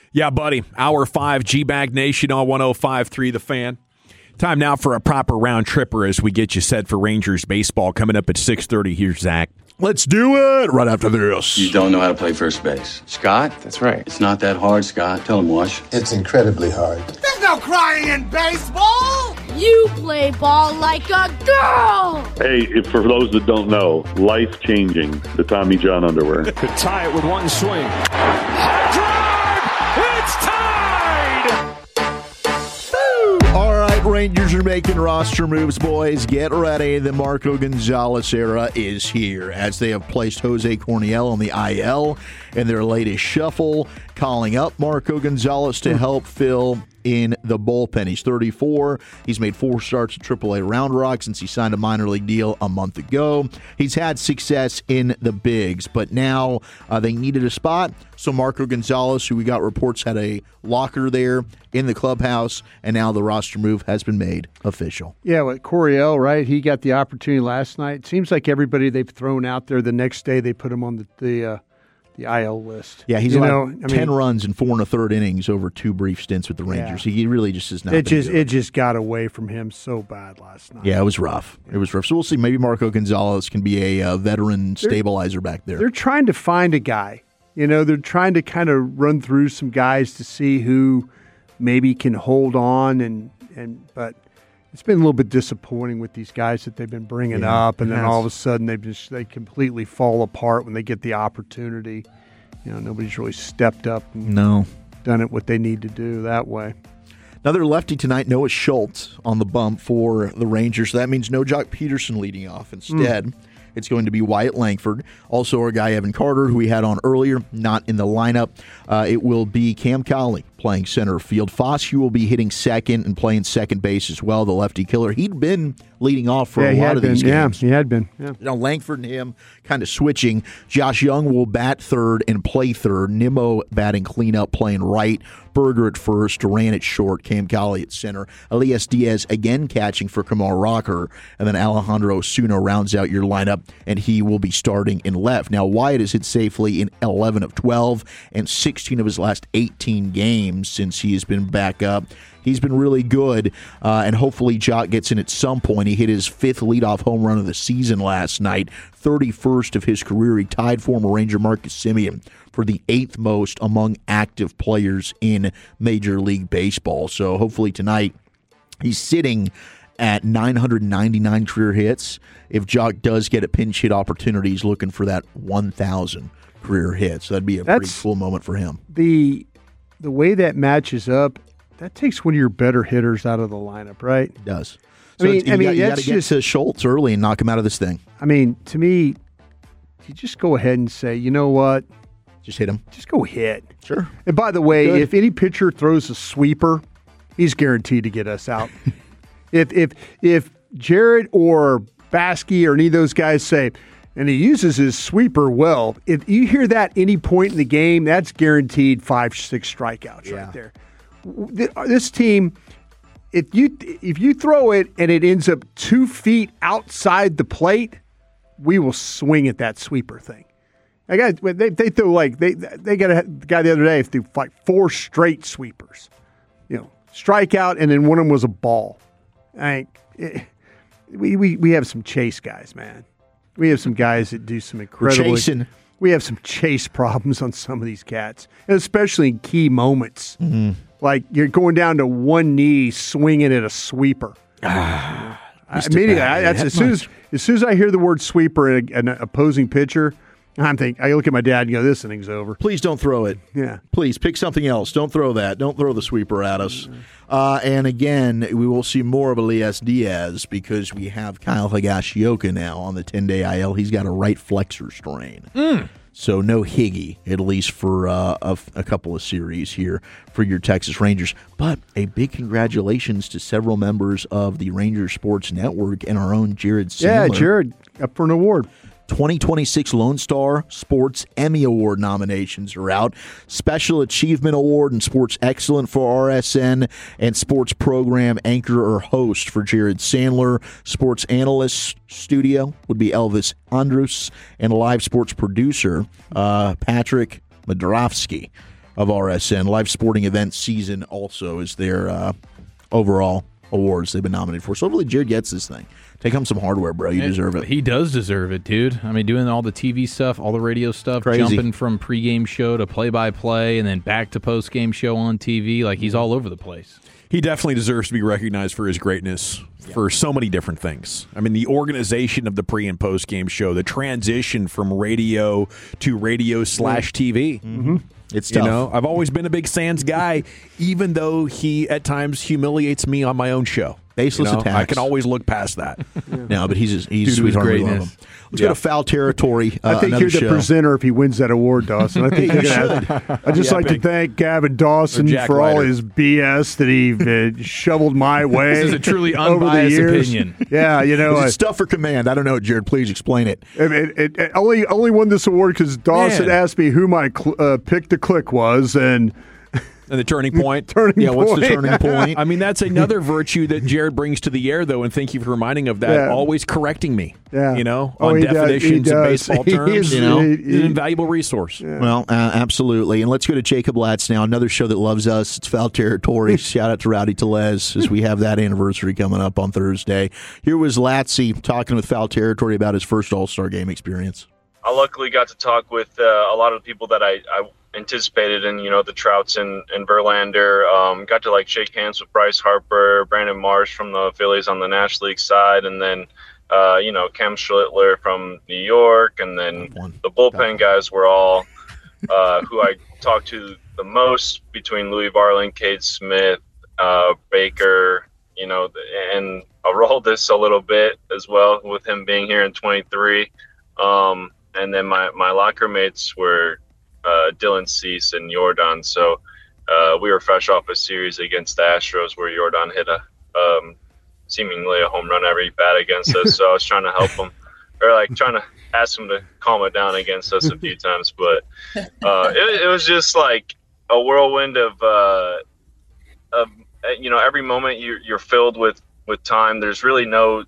Yeah, buddy. Hour 5, G-Bag Nation on 105.3 The Fan. Time now for a proper round tripper as we get you set for Rangers baseball coming up at 6:30. Here's Zach. Let's do it right after this. You don't know how to play first base. Scott? That's right. It's not that hard, Scott. Tell him, Wash. It's incredibly hard. There's no crying in baseball! You play ball like a girl! Hey, for those that don't know, life-changing, the Tommy John underwear. Could tie it with one swing. High drive! It's tied! All right, Rangers are making roster moves, boys. Get ready. The Marco Gonzalez era is here as they have placed Jose Corniel on the IL in their latest shuffle, calling up Marco Gonzalez to help fill in the bullpen. He's 34. He's made 4 starts at AAA Round Rock since he signed a minor league deal a month ago. He's had success in the bigs, but now they needed a spot. So Marco Gonzalez, who we got reports had a locker there in the clubhouse, and now the roster move has been made official. Yeah, with Coryell, right? He got the opportunity last night. It seems like everybody they've thrown out there, the next day they put him on the IL list. Yeah, he's 10 runs in 4 1/3 innings over 2 brief stints with the Rangers. Yeah. He really just is not. It just got away from him so bad last night. Yeah, it was rough. It was rough. So we'll see. Maybe Marco Gonzalez can be a veteran stabilizer back there. They're trying to find a guy. They're trying to kind of run through some guys to see who maybe can hold on, but it's been a little bit disappointing with these guys that they've been bringing up, and then all of a sudden they completely fall apart when they get the opportunity. Nobody's really stepped up and done it what they need to do that way. Another lefty tonight, Noah Schultz on the bump for the Rangers. So that means no Jock Peterson leading off. Instead, it's going to be Wyatt Langford. Also our guy Evan Carter, who we had on earlier, not in the lineup. It will be Cam Cowley playing center field. Foskey will be hitting second and playing second base as well, the lefty killer. He'd been leading off for a lot of these games. Yeah, he had been. Yeah. Langford and him kind of switching. Josh Young will bat third and play third. Nimmo batting cleanup, playing right. Berger at first, Duran at short, Cam Cowley at center. Elias Diaz again catching for Kumar Rocker, and then Alejandro Osuna rounds out your lineup, and he will be starting in left. Now, Wyatt has hit safely in 11 of 12 and 16 of his last 18 games since he has been back up. He's been really good, and hopefully Jock gets in at some point. He hit his 5th leadoff home run of the season last night, 31st of his career. He tied former Ranger Marcus Semien for the 8th most among active players in Major League Baseball. So hopefully tonight he's sitting at 999 career hits. If Jock does get a pinch hit opportunity, he's looking for that 1,000 career hits. So that'd be a pretty cool moment for him. The way that matches up, that takes one of your better hitters out of the lineup, right? It does. So you got to get to Schultz early and knock him out of this thing. I mean, to me, you just go ahead and say, you know what? Just hit him. Just go hit. Sure. And by the way, if any pitcher throws a sweeper, he's guaranteed to get us out. If Jared or Baskey or any of those guys say, and he uses his sweeper well, if you hear that any point in the game, that's guaranteed 5-6 strikeouts right there. This team, if you throw it and it ends up 2 feet outside the plate, we will swing at that sweeper thing. They threw they got a guy the other day threw like 4 straight sweepers, strikeout, and then one of them was a ball. We have some chase guys, man. We have some guys that do some incredible. We have some chase problems on some of these cats, and especially in key moments. Mm-hmm. Like you're going down to one knee, swinging at a sweeper. Immediately, as soon as I hear the word sweeper in an opposing pitcher, I look at my dad and go, "This inning's over." Please don't throw it. Yeah. Please pick something else. Don't throw that. Don't throw the sweeper at us. And again, we will see more of Elias Diaz because we have Kyle Higashioka now on the 10-day IL. He's got a right flexor strain. So no Higgy, at least for a couple of series here for your Texas Rangers. But a big congratulations to several members of the Rangers Sports Network and our own Jared Sandler. Yeah, Jared, up for an award. 2026 Lone Star Sports Emmy Award nominations are out. Special Achievement Award in Sports Excellence for RSN and Sports Program Anchor or Host for Jared Sandler. Sports Analyst Studio would be Elvis Andrus, and Live Sports Producer Patrick Modrowski. of RSN. Live Sporting Event Season also is their overall awards they've been nominated for. So hopefully Jared gets this thing. Take home some hardware, bro. You deserve it. He does deserve it, dude. I mean, doing all the TV stuff, all the radio stuff, Crazy. Jumping from pregame show to play-by-play and then back to postgame show on TV. Like, he's all over the place. He definitely deserves to be recognized for his greatness for so many different things. I mean, the organization of the pre- and post-game show, the transition from radio to radio/TV. Mm-hmm. It's tough. You know, I've always been a big Sands guy, even though he at times humiliates me on my own show. Baseless attacks. I can always look past that. No, but he's sweetheart. We love him. Let's go to Foul Territory. I think you're the presenter if he wins that award, Dawson. I think I'd just like to thank Gavin Dawson for all his BS that he shoveled my way. This is a truly over the unbiased years. opinion. Yeah, you know. It's stuff for command. I don't know, Jared. Please explain it. It only won this award because Dawson asked me who my pick to click was, and the turning point. What's the turning point? I mean, that's another virtue that Jared brings to the air, though, and thank you for reminding of that. Yeah. Always correcting me, Yeah. you know, Oh, on he does. definitions He and does. baseball He terms. is- You know, he- he's an invaluable resource. Well, absolutely. And let's go to Jacob Latz now, another show that loves us. It's Foul Territory. Shout out to Rowdy Telez as we have that anniversary coming up on Thursday. Here was Latzy talking with Foul Territory about his first All-Star Game experience. I luckily got to talk with a lot of the people that I anticipated, and the Trouts and Verlander. Got to shake hands with Bryce Harper, Brandon Marsh from the Phillies on the National League side, and then Cam Schlittler from New York, and then the bullpen guys were all who I talked to the most, between Louis Varland, Cade Smith, Baker, and I'll roll this a little bit as well with him being here in 23. And then my locker mates were Dylan Cease and Jordan. So we were fresh off a series against the Astros where Jordan hit seemingly a home run every bat against us. So I was trying to help him, or trying to ask him to calm it down against us a few times. But it was just like a whirlwind of every moment you're filled with time. There's really no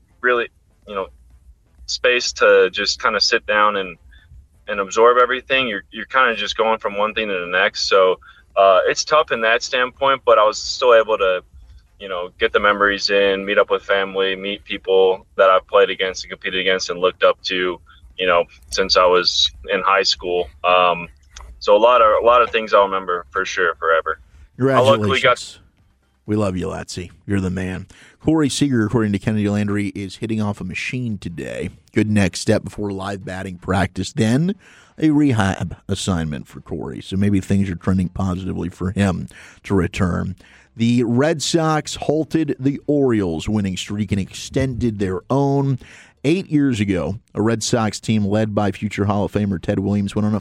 space to just kind of sit down and absorb everything. You're kind of just going from one thing to the next. So it's tough in that standpoint, but I was still able to, get the memories in, meet up with family, meet people that I've played against and competed against and looked up to, since I was in high school. So a lot of things I'll remember for sure forever. Congratulations. We love you, Latzy. You're the man. Corey Seager, according to Kennedy Landry, is hitting off a machine today. Good next step before live batting practice. Then a rehab assignment for Corey. So maybe things are trending positively for him to return. The Red Sox halted the Orioles' winning streak and extended their own. 8 years ago, a Red Sox team led by future Hall of Famer Ted Williams went on a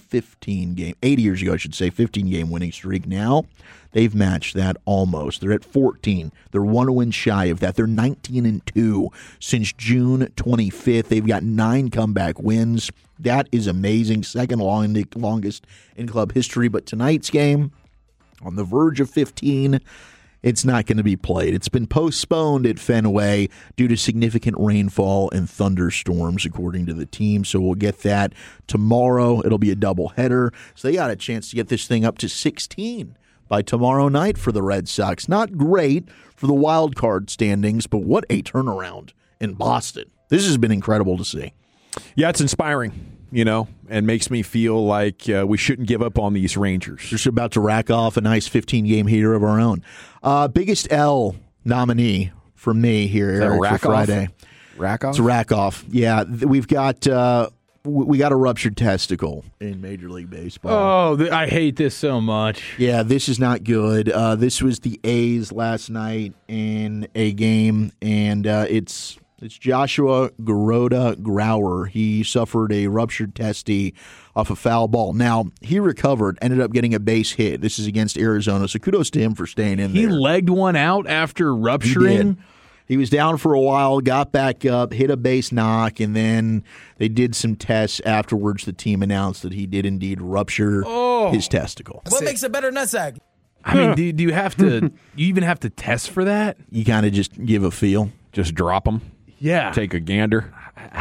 8 years ago, 15-game winning streak. Now, they've matched that almost. They're at 14. They're 1 win shy of that. They're 19-2 since June 25th. They've got 9 comeback wins. That is amazing. Second longest in club history. But tonight's game, on the verge of 15, it's not going to be played. It's been postponed at Fenway due to significant rainfall and thunderstorms, according to the team. So we'll get that tomorrow. It'll be a doubleheader. So they got a chance to get this thing up to 16 by tomorrow night for the Red Sox. Not great for the wild card standings, but what a turnaround in Boston. This has been incredible to see. Yeah, it's inspiring, and makes me feel like we shouldn't give up on these Rangers. Just about to rack off a nice 15-game heater of our own. Biggest L nominee for me here, Eric, for Friday. Rack off? It's a rack off. Yeah, we've got we got a ruptured testicle in Major League Baseball. Oh, I hate this so much. Yeah, this is not good. This was the A's last night in a game, and it's Joshua Garoda Grauer. He suffered a ruptured testy off a foul ball. Now, he recovered, ended up getting a base hit. This is against Arizona, so kudos to him for staying in there. He legged one out after rupturing? He was down for a while, got back up, hit a base knock, and then they did some tests afterwards. The team announced that he did indeed rupture his testicle. What makes a better nutsack? I mean, do you have to? You even have to test for that? You kind of just give a feel. Just drop them. Yeah. Take a gander.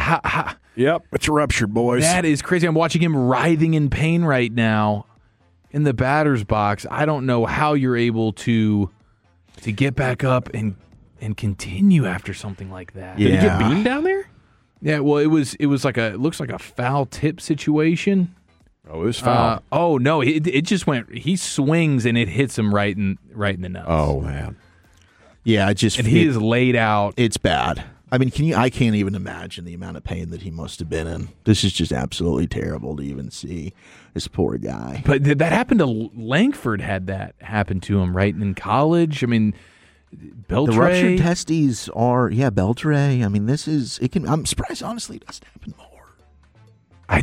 Yep, it's ruptured, boys. That is crazy. I'm watching him writhing in pain right now. in the batter's box, I don't know how you're able to get back up and continue after something like that. Did he get beamed down there? Yeah, well, it looks like a foul tip situation. Oh, it was foul. Oh no, it just went. He swings and it hits him right in the nuts. Oh man, yeah, he is laid out. It's bad. I mean, I can't even imagine the amount of pain that he must have been in. This is just absolutely terrible to even see. This poor guy. But that happened to Langford. Had that happen to him right in college? I mean, Beltre. The ruptured testes are Beltre. I mean, this is it. I'm surprised, honestly, it doesn't happen more. I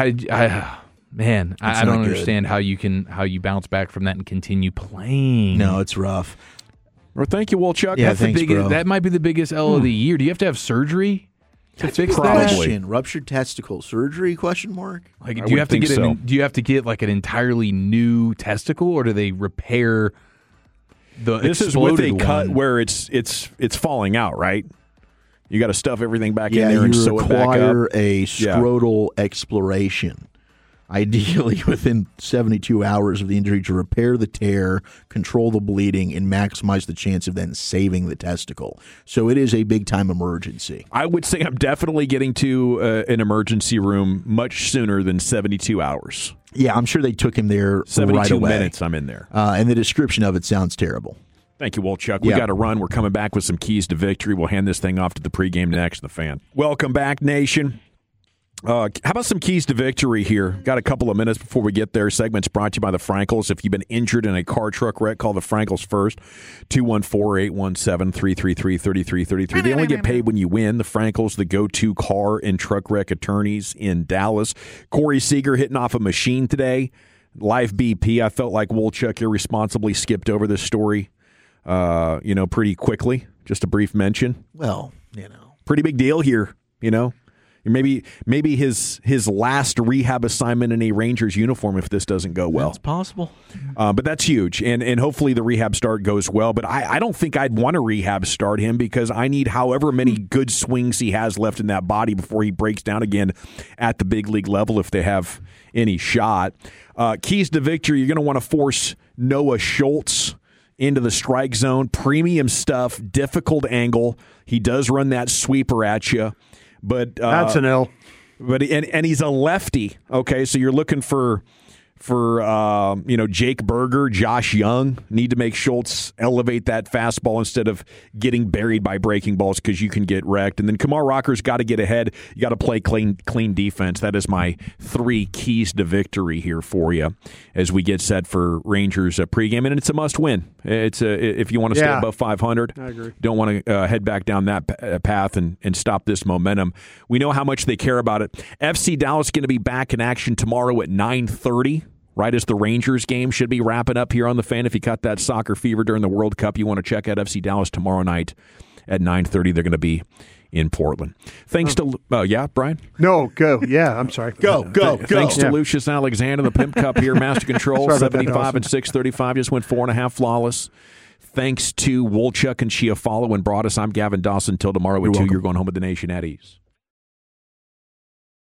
don't understand how you bounce back from that and continue playing. No, it's rough. Well, thank you, Wolchuk. Yeah, thanks, bro. That might be the biggest L of the year. Do you have to have surgery to fix that? Ruptured testicle surgery? Question mark. Like, do you have to get like an entirely new testicle, or do they repair the? This is with a cut where it's falling out, right? You got to stuff everything back in there and sew it back up. You require a scrotal exploration. Ideally within 72 hours of the injury to repair the tear, control the bleeding, and maximize the chance of then saving the testicle. So it is a big-time emergency. I would say I'm definitely getting to an emergency room much sooner than 72 hours. Yeah, I'm sure they took him there 72 right away. minutes I'm in there. And the description of it sounds terrible. Thank you, Wolchuk. We got to run. We're coming back with some keys to victory. We'll hand this thing off to the pregame next, The Fan. Welcome back, Nation. How about some keys to victory here? Got a couple of minutes before we get there. Segment's brought to you by the Frankels. If you've been injured in a car truck wreck, call the Frankels first. 214-817-333-3333. They only get paid when you win. The Frankels, the go-to car and truck wreck attorneys in Dallas. Corey Seager hitting off a machine today. Live BP. I felt like Wolchuk irresponsibly skipped over this story, pretty quickly. Just a brief mention. Well, pretty big deal here, Maybe his last rehab assignment in a Rangers uniform if this doesn't go well. It's possible. But that's huge, and hopefully the rehab start goes well. But I don't think I'd want to rehab start him because I need however many good swings he has left in that body before he breaks down again at the big league level if they have any shot. Keys to victory, you're going to want to force Noah Schultz into the strike zone. Premium stuff, difficult angle. He does run that sweeper at you. But that's an L. But and he's a lefty. Okay, so you're looking for Jake Berger, Josh Young. Need to make Schultz elevate that fastball instead of getting buried by breaking balls because you can get wrecked. And then Kumar Rocker's got to get ahead. You got to play clean defense. That is my 3 keys to victory here for you as we get set for Rangers pregame. And it's a must win. It's if you want to stay above 500. I agree. Don't want to head back down that path and stop this momentum. We know how much they care about it. FC Dallas going to be back in action tomorrow at 9:30. Right as the Rangers game should be wrapping up here on The Fan. If you caught that soccer fever during the World Cup, you want to check out FC Dallas tomorrow night at 9:30. They're going to be in Portland. Thanks to Brian? No, go. Yeah, I'm sorry. Go. Thanks to Lucius Alexander, the Pimp Cup here, Master Control, 75 and 635. Just went 4.5 flawless. Thanks to Wolchuk and Chiafalo and Broadus. I'm Gavin Dawson. Till tomorrow at 2, you're going home with the Nation at ease.